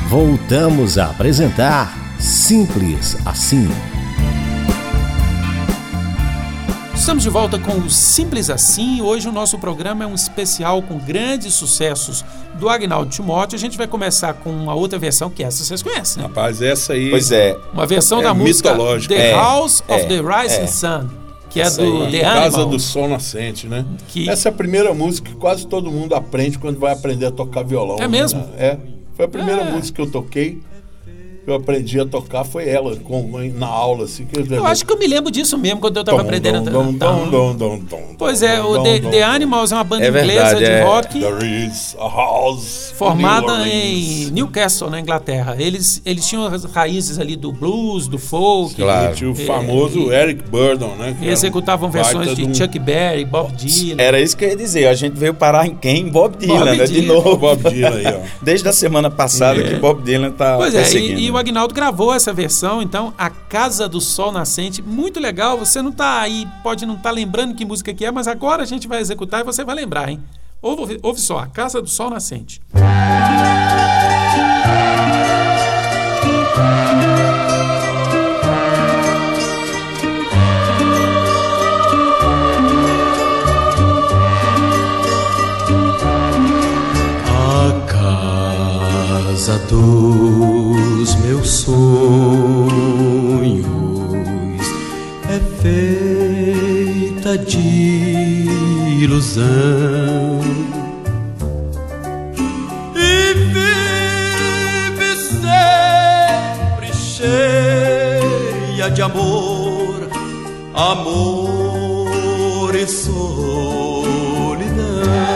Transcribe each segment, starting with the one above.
Voltamos a apresentar Simples Assim. Estamos de volta com o Simples Assim. Hoje o nosso programa é um especial com grandes sucessos do Agnaldo Timóteo. A gente vai começar com uma outra versão que essa vocês conhecem, né? Rapaz, essa aí... Pois é. Uma versão da música The House of the Rising Sun, que é do The Animals. Casa do Sol Nascente, né? Essa é a primeira música que quase todo mundo aprende quando vai aprender a tocar violão. É mesmo? Né? Foi a primeira música que eu toquei. Eu aprendi a tocar, foi ela, na aula. Assim, eu acho que eu me lembro disso mesmo, quando eu estava aprendendo a tocar. Pois é, o The Animals é uma banda inglesa de rock formada em Newcastle, na Inglaterra. Eles tinham as raízes ali do blues, do folk. Claro. Tinha o famoso Eric Burdon, né? E executavam versões de Chuck Berry, Bob Dylan. Era isso que eu ia dizer. A gente veio parar em quem? Bob Dylan, né? De novo. Bob Dylan aí, ó. Desde a semana passada que Bob Dylan tá perseguindo. E o Agnaldo gravou essa versão, então, A Casa do Sol Nascente, muito legal. Você não tá aí, pode não estar lembrando que música que é, mas agora a gente vai executar e você vai lembrar, hein? Ouve só, A Casa do Sol Nascente. Casa dos meus sonhos é feita de ilusão e vive sempre cheia de amor, amor e solidão.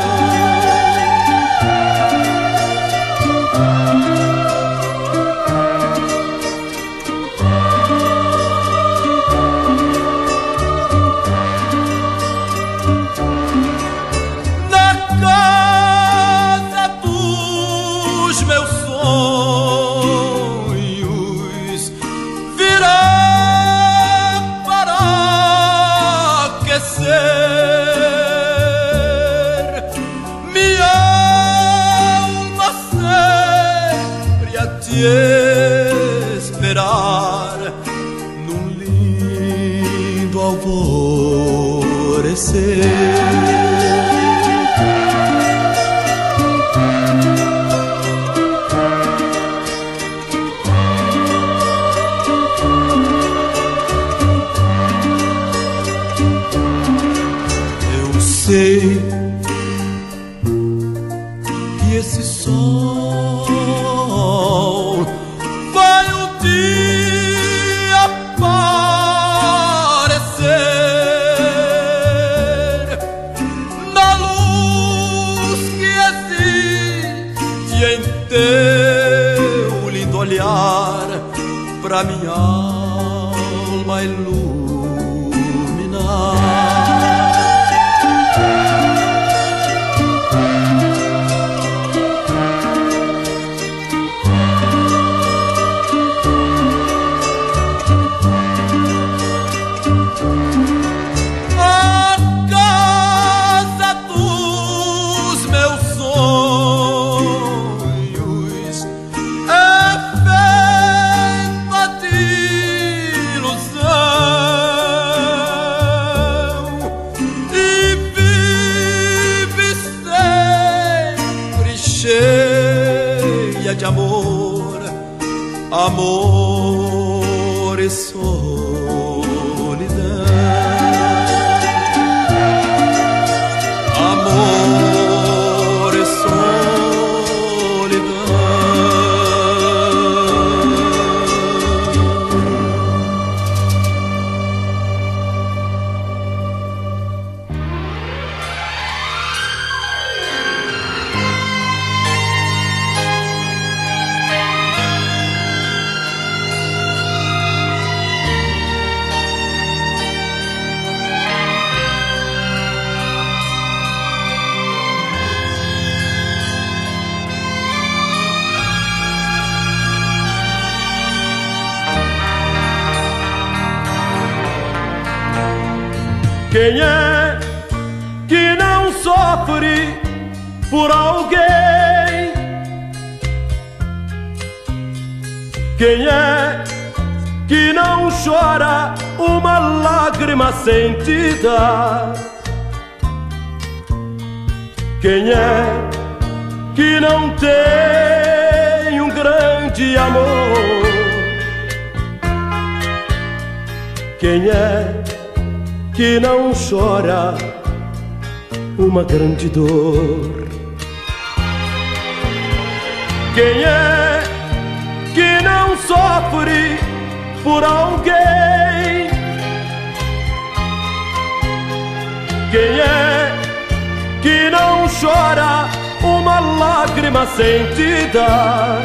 Esperar num lindo alvorecer. Eu sei que esse sol vai um dia aparecer na luz que existe em teu lindo olhar, pra minha alma iluminar. De amor, amor e solidão, amor e solidão. Quem é que não sofre por alguém? Quem é que não chora uma lágrima sentida? Quem é que não tem um grande amor? Quem é que não chora uma grande dor? Quem é que não sofre por alguém? Quem é que não chora uma lágrima sentida?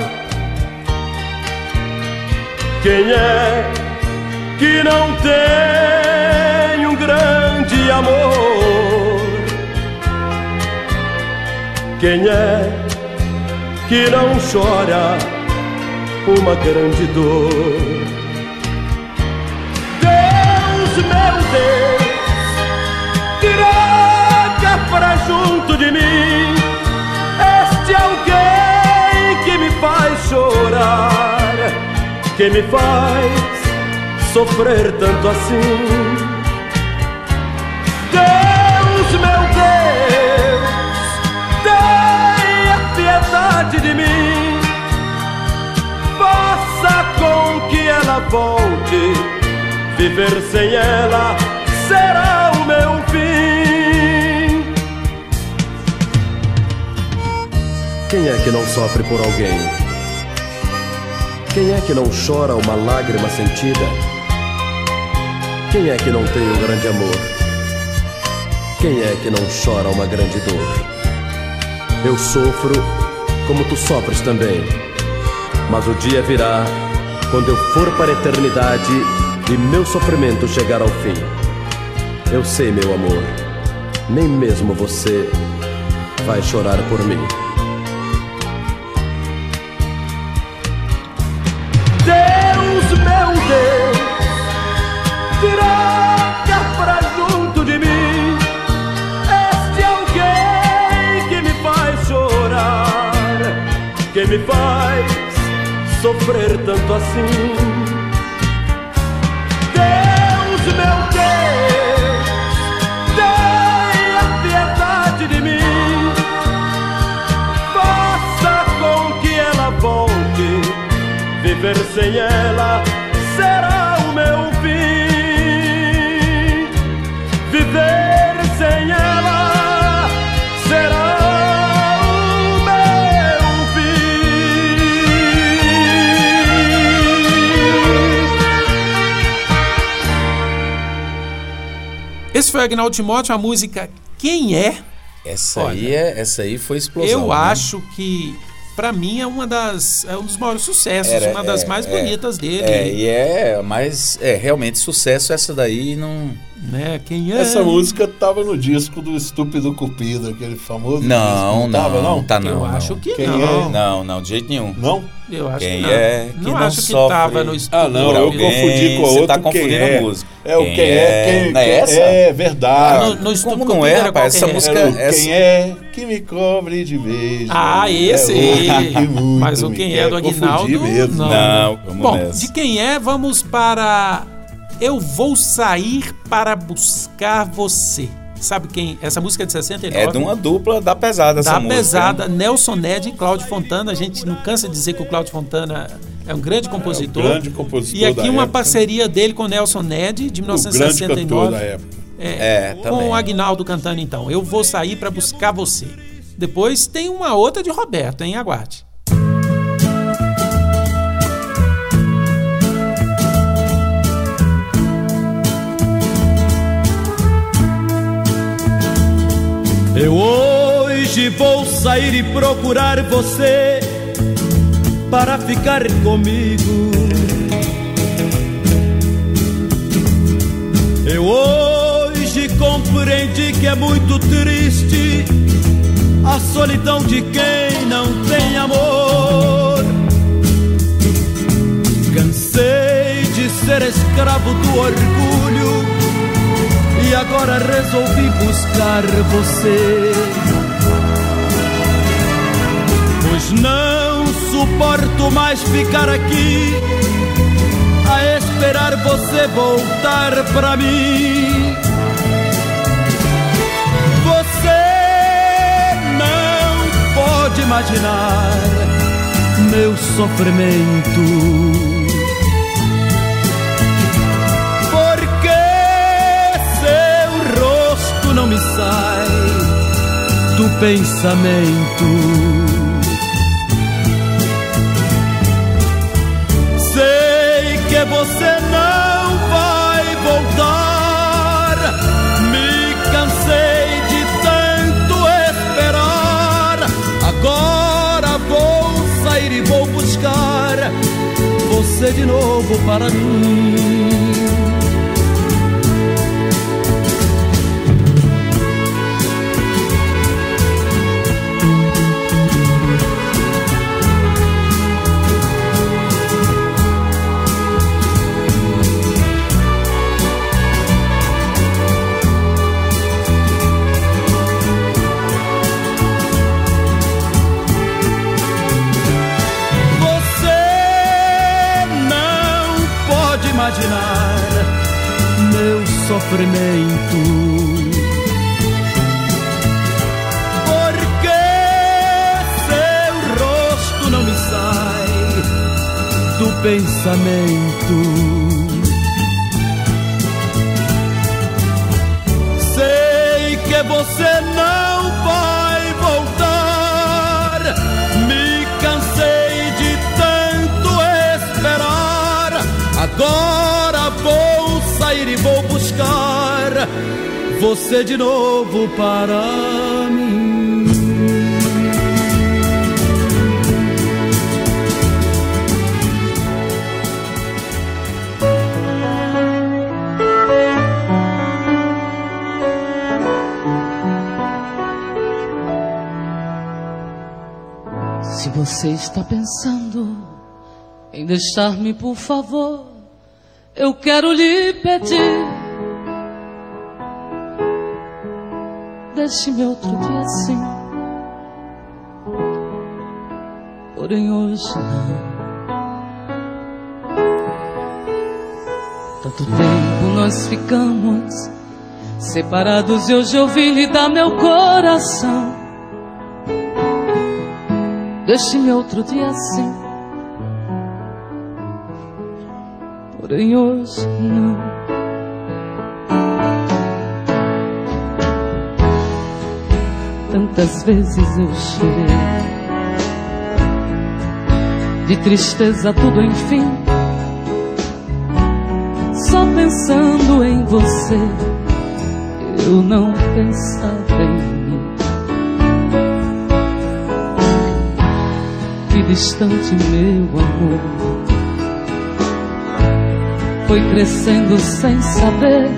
Quem é que não tem um grande amor? Quem é que não chora uma grande dor? Deus, meu Deus, traga pra junto de mim este alguém que me faz chorar, que me faz sofrer tanto assim. Deus, meu Deus, tenha piedade de mim, faça com que ela volte, viver sem ela será o meu fim. Quem é que não sofre por alguém? Quem é que não chora uma lágrima sentida? Quem é que não tem um grande amor? Quem é que não chora uma grande dor? Eu sofro como tu sofres também, mas o dia virá quando eu for para a eternidade e meu sofrimento chegar ao fim. Eu sei, meu amor, nem mesmo você vai chorar por mim. Deus, meu Deus, traga pra junto de mim este alguém que me faz chorar, que me faz sofrer tanto assim. Deus, meu Deus, tenha piedade de mim, faça com que ela volte, viver sem ela será o meu fim. Viver sem ela será o meu fim. Esse foi Agnaldo Timóteo, a música Quem É? Essa aí foi explosão. Eu né? acho que, pra mim, é um dos maiores sucessos, uma das mais bonitas dele. Mas realmente sucesso essa daí não... Né? Quem é? Essa música tava no disco do Estúpido Cupido, aquele famoso Não, disco. Tava, não? Tá não. Eu não. acho que Quem não. É? Não, de jeito nenhum. Não? Eu acho Quem que não. é que não acho que sofre? tava no estúdio. Ah, não, eu alguém, confundi com a você outra. tá confundindo Quem é? a música. É o Quem É, Não é essa? É verdade. No estúdio Como não Cupido é, era rapaz? Essa qual música... Era o essa- Quem é que me cobre de beijo. esse aí. que muito Mas o me Quem quer. É do Confundi Aguinaldo, mesmo. Não, vamos Bom, nessa. de Quem É, vamos para Eu Vou Sair para Buscar Você. Sabe quem? Essa música é de 69. É de uma dupla da pesada essa da música. pesada, Nelson Ned e Cláudio Fontana. A gente não cansa de dizer que o Cláudio Fontana é um grande compositor. grande compositor E aqui da uma época. parceria dele com Nelson Ned, de O grande cantor 1969. da época. Com também. o Aguinaldo cantando, então. Eu Vou Sair para Buscar Você. Depois tem uma outra de Roberto, hein? Aguarde. Eu hoje vou sair e procurar você para ficar comigo. Eu hoje compreendi que é muito triste a solidão de quem não tem amor. Cansei de ser escravo do orgulho e agora resolvi buscar você. Pois Não suporto mais ficar aqui a esperar você voltar pra mim. Você não pode imaginar meu sofrimento, porque seu rosto não me sai do pensamento. Que você não vai voltar. Me cansei de tanto esperar. Agora vou sair e vou buscar você de novo para mim. Imaginar meu sofrimento, porque seu rosto não me sai do pensamento. Sei que você não vai voltar. Me cansei de tanto esperar. Agora vou sair e vou buscar você de novo para mim. Se você está pensando em deixar-me, por favor, eu quero lhe pedir, deixe-me outro dia sim. Porém hoje não. Tanto tempo nós ficamos separados e hoje eu vim lhe dar meu coração. Deixe-me outro dia sim. Porém hoje não. Tantas vezes eu chorei, de tristeza tudo enfim, só pensando em você, eu não pensava em mim. Que distante meu amor foi crescendo sem saber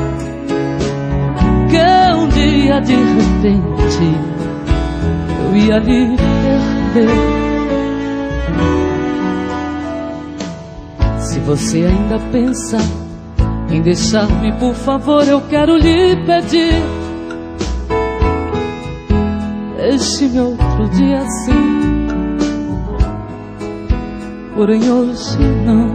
que um dia de repente eu ia lhe perder. Se você ainda pensa em deixar-me, por favor, eu quero lhe pedir, deixe-me outro dia sim. Porém hoje não.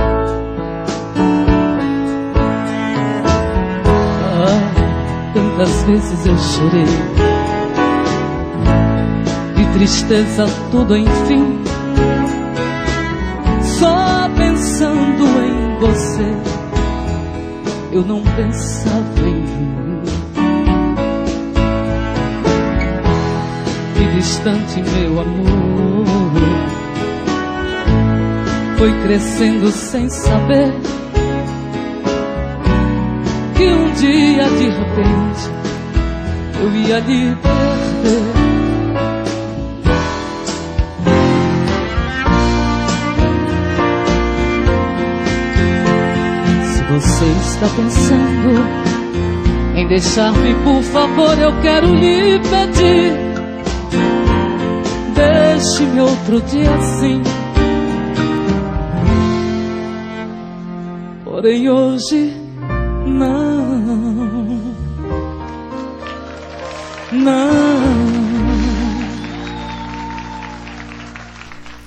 Tantas vezes eu chorei, de tristeza tudo enfim, só pensando em você, eu não pensava em mim. Que distante meu amor foi crescendo sem saber que um dia de repente eu ia lhe perder. Se você está pensando em deixar-me, por favor, eu quero lhe pedir, deixe-me outro dia sim. Porém hoje não, não.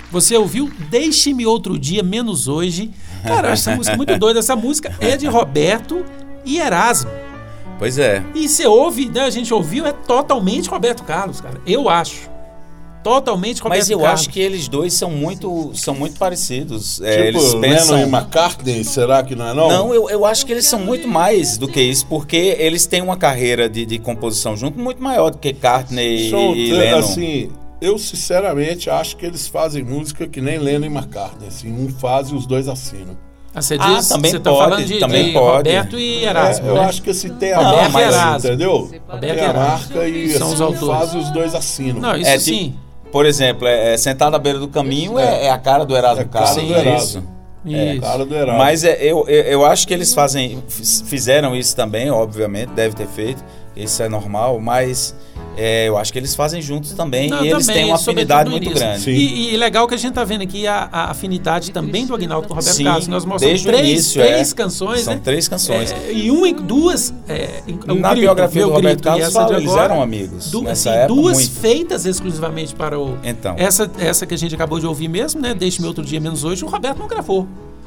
Você ouviu Deixe-me Outro Dia, Menos Hoje. Cara, eu acho essa música muito doida. Essa música é de Roberto e Erasmo. Pois é. E você ouve, né, a gente ouviu, é totalmente Roberto Carlos, cara. Eu acho. Totalmente Roberto Mas eu Carlos. acho que eles dois são muito parecidos. Tipo, Eles pensam... Lennon e McCartney, será que não é não? Não, eu acho que eles são muito mais do que isso, porque eles têm uma carreira de composição junto muito maior do que McCartney e Lennon. Assim, eu sinceramente acho que eles fazem música que nem Lennon e McCartney. Assim, um faz e os dois assinam. Você diz, também você tá pode, falando de também pode. Roberto e Erasmo, Eu né? acho que assim, tem a Roberto marca, e Erasmo. entendeu? Roberto Tem e a Erasmo. marca e São os assim, um autores. faz e os dois assinam. Não, isso sim. Por exemplo, Sentado à Beira do Caminho é a cara do Erasmo Carlos. cara do é Erasmo. isso. É, cara do Erasmo. Mas eu acho que eles fizeram isso também, obviamente, deve ter feito. Isso é normal, mas eu acho que eles fazem juntos também. Não, e eles também, têm uma afinidade sobretudo muito nisso. grande. Sim. E legal que a gente tá vendo aqui a afinidade também do Aguinaldo com o Roberto Sim, Carlos. Nós mostramos desde o início, três canções, São né? 3 canções. E duas... Na biografia do Roberto Carlos fala, eles agora, eram amigos. Nessa assim, época, duas muito. feitas exclusivamente para o... Então. Essa que a gente acabou de ouvir mesmo, né? Deixe-me Outro Dia, Menos Hoje, o Roberto não gravou.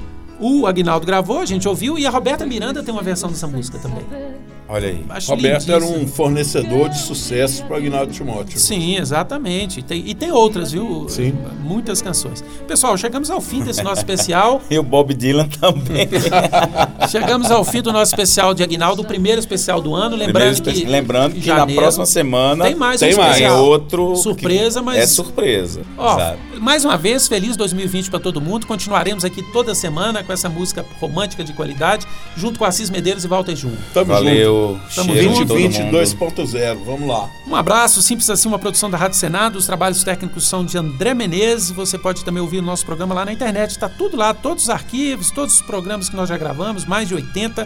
O Aguinaldo gravou, a gente ouviu, e a Roberta Miranda tem uma versão dessa música também. Olha aí. Acho Roberto era lindíssimo. um fornecedor de sucesso para Aguinaldo Timóteo. Sim, exatamente. E tem outras, viu? Sim. Muitas canções. Pessoal, chegamos ao fim desse nosso especial. E o Bob Dylan também. Chegamos ao fim do nosso especial de Aguinaldo, o primeiro especial do ano. Lembrando que na janeiro próxima semana tem mais um tem mais. tem especial. outro. Surpresa, mas... É surpresa. Ó, sabe? mais uma vez, feliz 2020 para todo mundo. Continuaremos aqui toda semana com essa música romântica de qualidade, junto com Assis Medeiros e Walter Júnior. Tamo Valeu. Tamo Cheiro junto. de todo 2020 mundo. 2.0, vamos lá. Um abraço, Simples Assim, uma produção da Rádio Senado. Os trabalhos técnicos são de André Menezes. Você pode também ouvir o nosso programa lá na internet. Está tudo lá, todos os arquivos, todos os programas que nós já gravamos, mais de 80,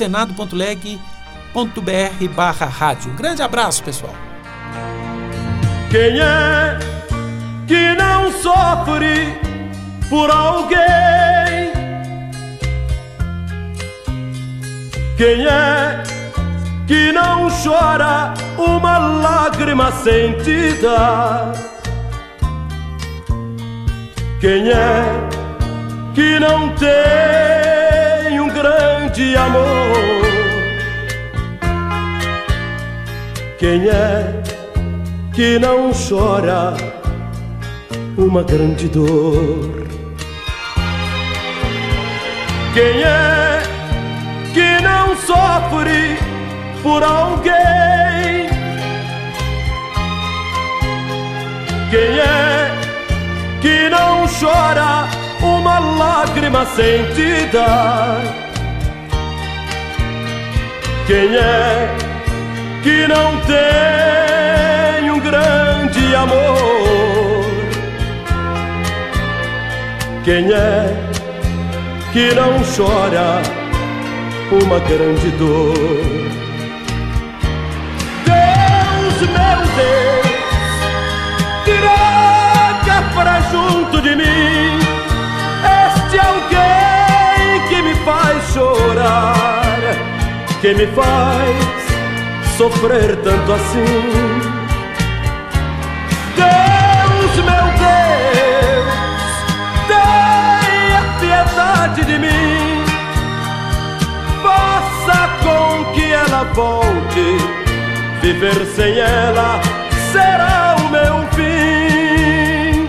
senado.leg.br/rádio. Um grande abraço, pessoal. Quem é que não sofre por alguém? Quem é que não chora uma lágrima sentida? Quem é que não tem um grande amor? Quem é que não chora uma grande dor? Quem é que não sofre por alguém? Quem é que não chora uma lágrima sentida? Quem é que não tem um grande amor? Quem é que não chora uma grande dor? Deus, meu Deus, traga pra junto de mim este alguém que me faz chorar, que me faz sofrer tanto assim. Deus, meu Deus, tenha piedade de mim, faça com que ela volte, viver sem ela será o meu fim.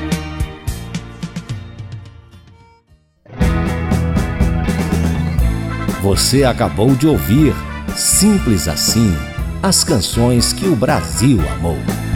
Você acabou de ouvir Simples Assim, as canções que o Brasil amou.